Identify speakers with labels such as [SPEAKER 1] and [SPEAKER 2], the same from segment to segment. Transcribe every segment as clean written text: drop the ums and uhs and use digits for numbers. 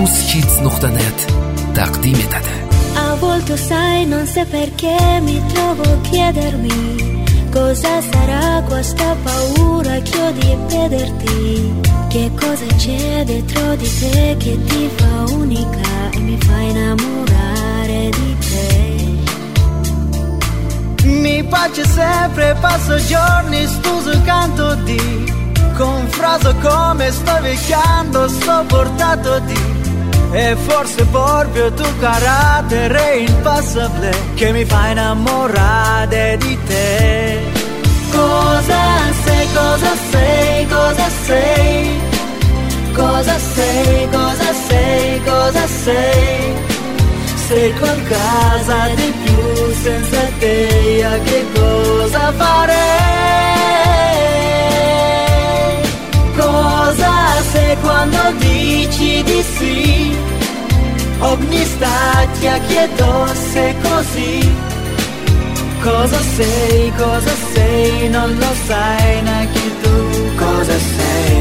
[SPEAKER 1] uzhits.net taqdim etadi.
[SPEAKER 2] A volte sai, non sai perché mi trovo a chiedermi cosa sarà questa paura che ho di perderti. Che cosa c'è dentro di te che ti fa unica e mi fa innamorare di te.
[SPEAKER 3] Mi piace sempre, passo giorni stuso canto di con frase come sto vecchiando, sto portato di. E forse proprio tu carattere impassabile che mi fa innamorare di te. Cosa sei, cosa sei, cosa sei? Cosa sei, cosa sei, cosa sei? Sei qualcosa di più, senza te a che cosa farei? Cosa sei quando dici di sì? Ogni statia chiedo se così. Cosa sei, non lo sai neanche tu. Cosa sei?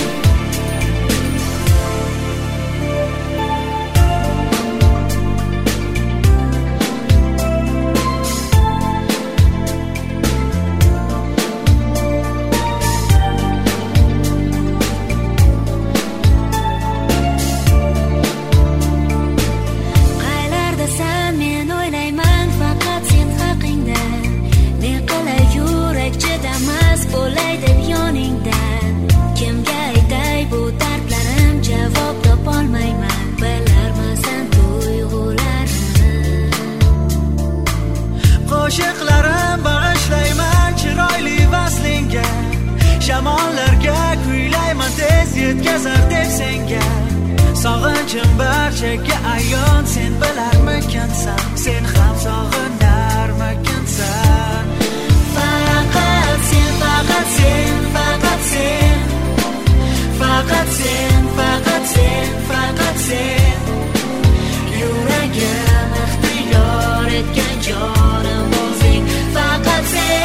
[SPEAKER 3] Qo'shiqlarim bag'ishlayman chiroyli vaslinga, shamollarga kuylayman tez yetkazar deb senga. Sog'inchim barchaga ayon, sen bilarmikansan, sen ham sog'inarmikansan. Faqat sen, faqat sen, faqat sen, faqat sen, faqat sen, faqat sen. Yuragim ixtiyor etgan jonim o'zing, faqat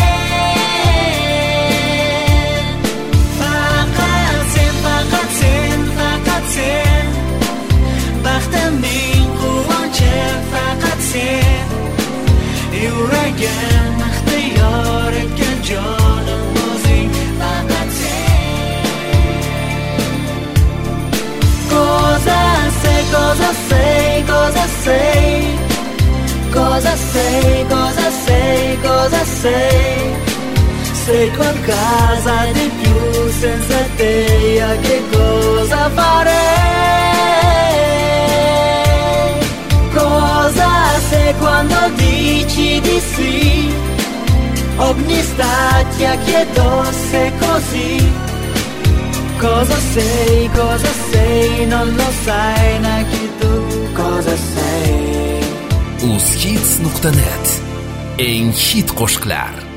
[SPEAKER 3] sen. Faqat sen, faqat sen, faqat sen. Baxtimning quvonchi faqat sen. Yuragim ixtiyor etgan jonim o'zing, faqat sen. Cosa sei, cosa sei, cosa sei? Cosa sei, cosa sei, cosa sei? Sei qualcosa di più, senza te a che cosa farei? Cosa sei quando dici di sì? Ogni statia chiedo se così. Cosa sei, non lo sai neanche tu. Cosa sei?
[SPEAKER 1] uzhits.net eng hit qo'shiqlar.